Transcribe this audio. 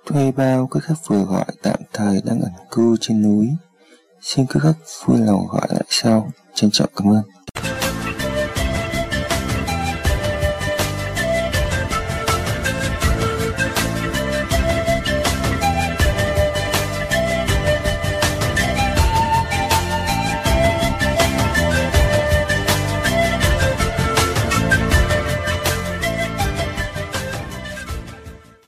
thuê bao các khách vừa gọi tạm thời đang ẩn cư trên núi. Xin các khách vui lòng gọi lại sau. Trân trọng cảm ơn.